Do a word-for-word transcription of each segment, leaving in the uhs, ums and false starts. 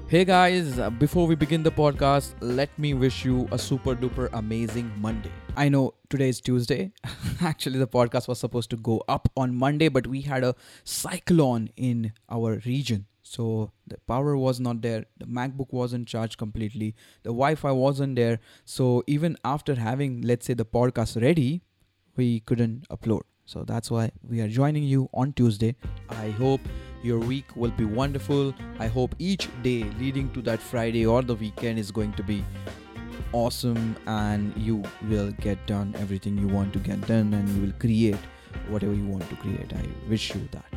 Hey guys, uh, before we begin the podcast, let me wish you a super duper amazing Monday. I know today is Tuesday. Actually, the podcast was supposed to go up on Monday, but we had a cyclone in our region. So the power was not there, the MacBook wasn't charged completely, the Wi Fi wasn't there. So even after having, let's say, the podcast ready, we couldn't upload. So that's why we are joining you on Tuesday. I hope your week will be wonderful. I hope each day leading to that Friday or the weekend is going to be awesome and you will get done everything you want to get done and you will create whatever you want to create. I wish you that.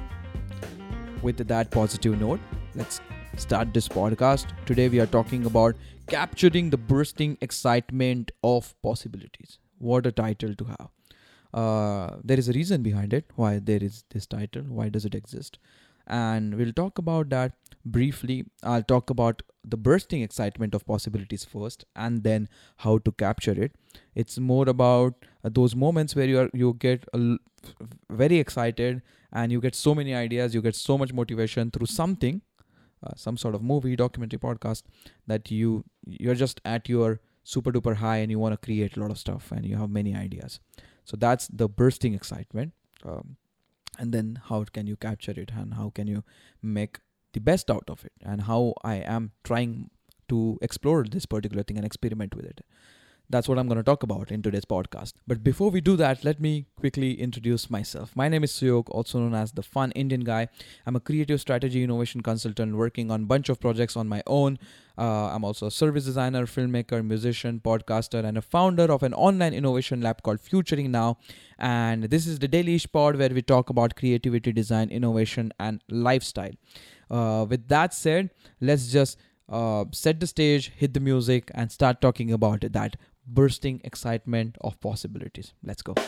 With that positive note, let's start this podcast. Today we are talking about capturing the bursting excitement of possibilities. What a title to have. Uh, there is a reason behind it, why there is this title, why does it exist? And we'll talk about that briefly. I'll talk about the bursting excitement of possibilities first and then how to capture it. It's more about uh, those moments where you are you get a l- very excited and you get so many ideas, you get so much motivation through something, uh, some sort of movie, documentary, podcast, that you you're just at your super duper high and you want to create a lot of stuff and you have many ideas. So that's the bursting excitement. Um, and then how can you capture it and how can you make the best out of it, and how I am trying to explore this particular thing and experiment with it. That's what I'm going to talk about in today's podcast. But before we do that, let me quickly introduce myself. My name is Suyog, also known as the Fun Indian Guy. I'm a creative strategy innovation consultant working on a bunch of projects on my own. Uh, I'm also a service designer, filmmaker, musician, podcaster, and a founder of an online innovation lab called Futuring Now. And this is the Daily Ish Pod, where we talk about creativity, design, innovation, and lifestyle. Uh, with that said, let's just uh, set the stage, hit the music, and start talking about that bursting excitement of possibilities. Let's go.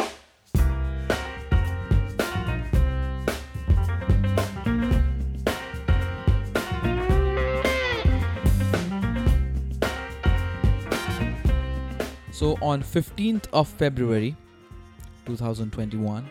So on fifteenth of February twenty twenty-one,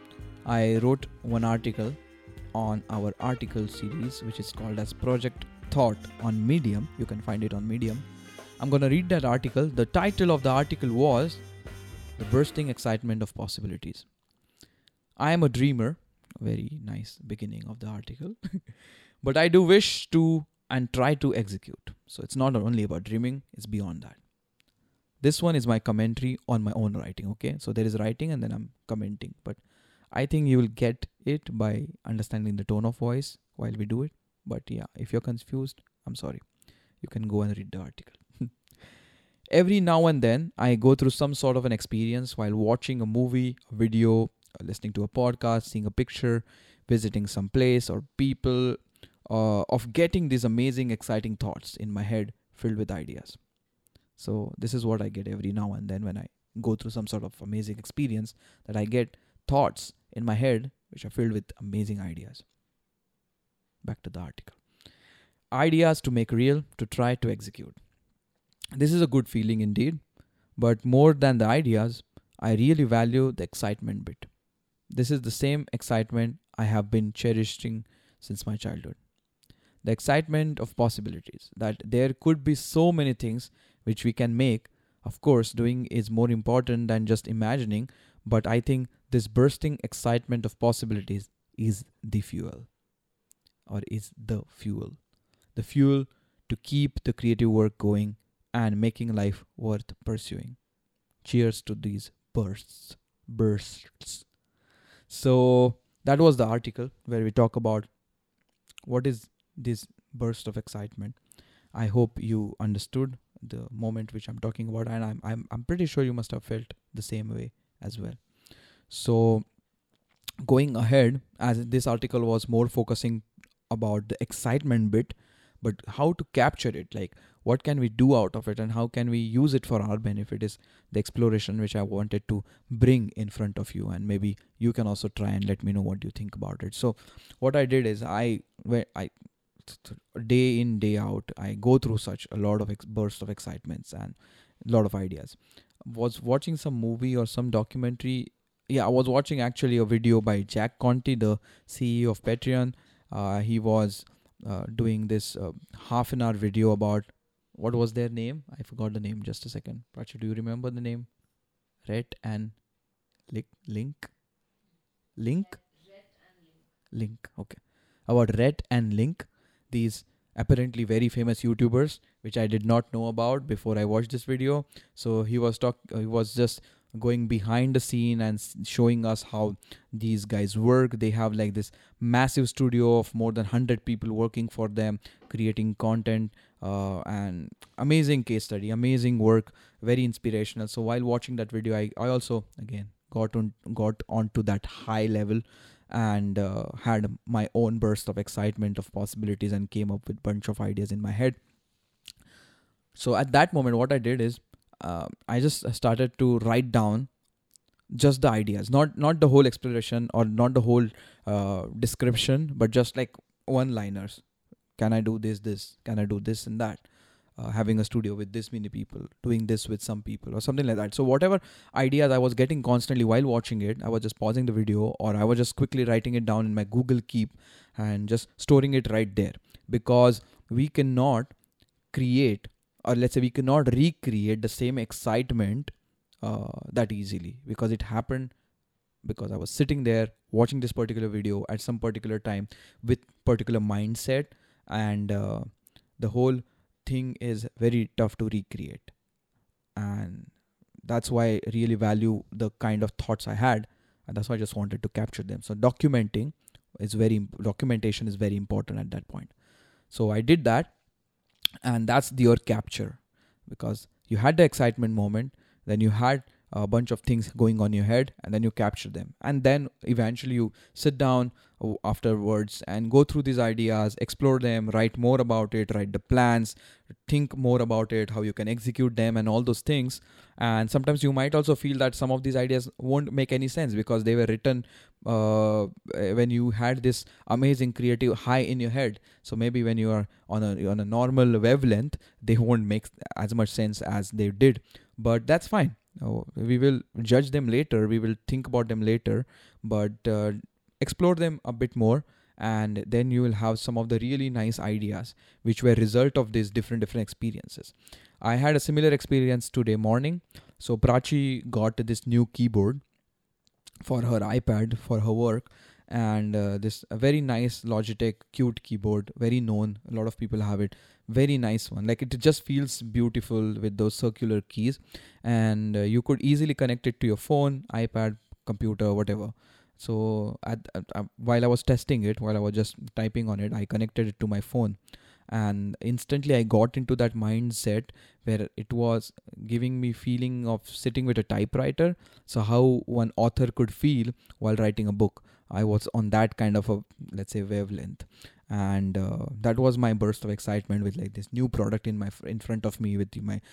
I wrote one article on our article series, which is called as Project Thought on Medium. You can find it on Medium. I'm going to read that article. The title of the article was The Bursting Excitement of Possibilities. I am a dreamer. Very nice beginning of the article. But I do wish to and try to execute. So it's not only about dreaming, it's beyond that. This one is my commentary on my own writing, okay? So there is writing and then I'm commenting. But I think you will get it by understanding the tone of voice while we do it. But yeah, if you're confused, I'm sorry. You can go and read the article. Every now and then, I go through some sort of an experience while watching a movie, a video, listening to a podcast, seeing a picture, visiting some place or people, uh, of getting these amazing, exciting thoughts in my head filled with ideas. So this is what I get every now and then when I go through some sort of amazing experience, that I get thoughts in my head which are filled with amazing ideas. Back to the article. Ideas to make real, to try to execute. This is a good feeling indeed, but more than the ideas, I really value the excitement bit. This is the same excitement I have been cherishing since my childhood. The excitement of possibilities, that there could be so many things which we can make. Of course, doing is more important than just imagining, but I think this bursting excitement of possibilities is the fuel, or is the fuel. The fuel to keep the creative work going and making life worth pursuing. Cheers to these bursts. Bursts. So that was the article where we talk about what is this burst of excitement. I hope you understood the moment which I'm talking about, and I'm I'm I'm pretty sure you must have felt the same way as well. So going ahead, as this article was more focusing about the excitement bit, but how to capture it, like what can we do out of it and how can we use it for our benefit, is the exploration which I wanted to bring in front of you. And maybe you can also try and let me know what you think about it. So what I did is I, where I, day in, day out, I go through such a lot of ex- bursts of excitements and a lot of ideas. Was watching some movie or some documentary. Yeah, I was watching actually a video by Jack Conte, the C E O of Patreon. Uh, he was uh, doing this uh, half an hour video about, what was their name? I forgot the name. Just a second. Prachi, do you remember the name? Rhett and Link? Link? Link? Link. Okay. About Rhett and Link. These apparently very famous YouTubers, which I did not know about before I watched this video. So he was talk. Uh, he was just going behind the scene and s- showing us how these guys work. They have like this massive studio of more than one hundred people working for them, creating content, uh, and amazing case study, amazing work, very inspirational. So while watching that video, I, I also again got on got onto that high level and uh, had my own burst of excitement of possibilities and came up with bunch of ideas in my head. So at that moment, what I did is uh, I just started to write down just the ideas, not not the whole explanation or not the whole uh, description, but just like one liners. Can I do this, this? Can I do this and that? Uh, having a studio with this many people, doing this with some people or something like that. So whatever ideas I was getting constantly while watching it, I was just pausing the video or I was just quickly writing it down in my Google Keep and just storing it right there, because we cannot create, or let's say we cannot recreate the same excitement uh, that easily, because it happened because I was sitting there watching this particular video at some particular time with particular mindset, and uh, the whole thing is very tough to recreate. And that's why I really value the kind of thoughts I had, and that's why I just wanted to capture them. So documenting is very imp- documentation is very important at that point. So I did that, and that's the your capture, because you had the excitement moment, then you had a bunch of things going on in your head, and then you capture them, and then eventually you sit down uh, afterwards and go through these ideas, explore them, write more about it, write the plans, think more about it, how you can execute them and all those things. And sometimes you might also feel that some of these ideas won't make any sense because they were written uh, when you had this amazing creative high in your head. So maybe when you are on a on a normal wavelength, they won't make as much sense as they did, but that's fine. Oh, we will judge them later, we will think about them later, but uh, explore them a bit more, and then you will have some of the really nice ideas which were result of these different different experiences. I had a similar experience today morning. So Prachi got this new keyboard for her iPad for her work, and uh, this a very nice Logitech cute keyboard, very known, a lot of people have it, very nice one, like it just feels beautiful with those circular keys, and uh, you could easily connect it to your phone, iPad, computer, whatever. So at, at, uh, while I was testing it, while I was just typing on it, I connected it to my phone, and instantly I got into that mindset where it was giving me feeling of sitting with a typewriter. So how one author could feel while writing a book, I was on that kind of a, let's say, wavelength. And uh, that was my burst of excitement with like this new product in my in front of me, with my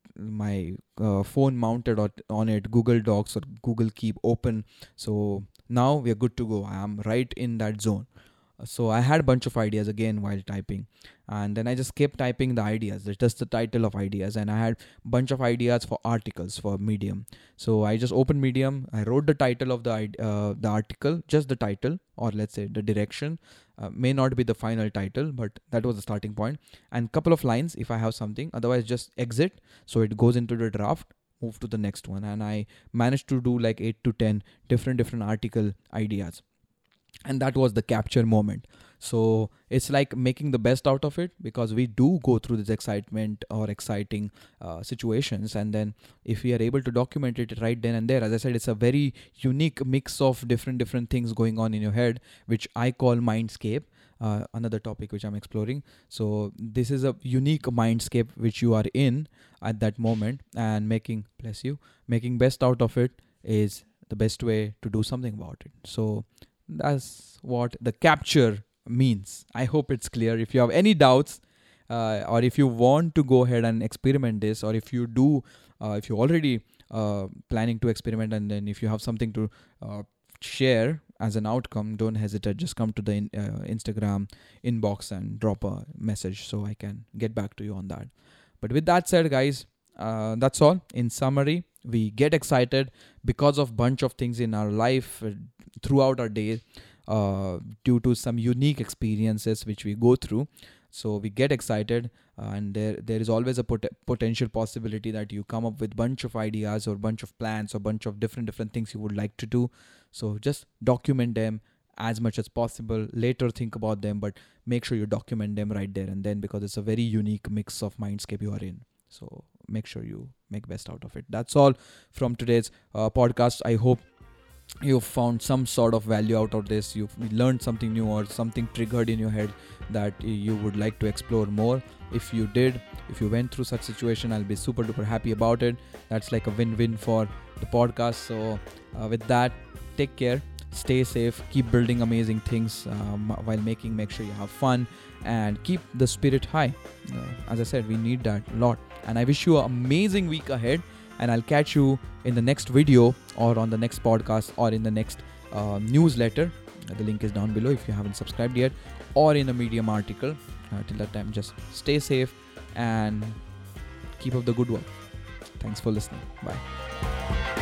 my uh, phone mounted on, on it, Google Docs or Google Keep open. So now we are good to go. I am right in that zone. So I had a bunch of ideas again while typing, and then I just kept typing the ideas, just the title of ideas, and I had a bunch of ideas for articles for Medium. So I just opened Medium, I wrote the title of the uh, the article, just the title, or let's say the direction, uh, may not be the final title, but that was the starting point, and couple of lines if I have something, otherwise just exit, so it goes into the draft, move to the next one. And I managed to do like eight to ten different different article ideas, and that was the capture moment. So it's like making the best out of it, because we do go through this excitement or exciting uh, situations, and then if we are able to document it right then and there, as I said, it's a very unique mix of different different things going on in your head, which I call mindscape, uh, another topic which I'm exploring. So this is a unique mindscape which you are in at that moment, and making, bless you, making best out of it is the best way to do something about it. So that's what the capture means. I hope it's clear. If you have any doubts, uh, or if you want to go ahead and experiment this, or if you do, uh, if you're already uh, planning to experiment, and then if you have something to uh, share as an outcome, don't hesitate. Just come to the in, uh, Instagram inbox and drop a message so I can get back to you on that. But with that said, guys, uh, that's all. In summary, we get excited because of bunch of things in our life uh, throughout our day. uh, due to some unique experiences which we go through. So we get excited, uh, and there there is always a pot- potential possibility that you come up with bunch of ideas or bunch of plans or bunch of different different things you would like to do. So just document them as much as possible. Later think about them, but make sure you document them right there and then, because it's a very unique mix of mindscape you are in. So make sure you make best out of it. That's all from today's uh, podcast. I hope you've found some sort of value out of this. You've learned something new or something triggered in your head that you would like to explore more. If you did, if you went through such situation, I'll be super duper happy about it. That's like a win-win for the podcast. So uh, with that, take care, stay safe, keep building amazing things um, while making, make sure you have fun and keep the spirit high. Uh, as I said, we need that a lot. And I wish you an amazing week ahead. And I'll catch you in the next video or on the next podcast or in the next uh, newsletter. The link is down below if you haven't subscribed yet, or in a Medium article. Uh, till that time, just stay safe and keep up the good work. Thanks for listening. Bye.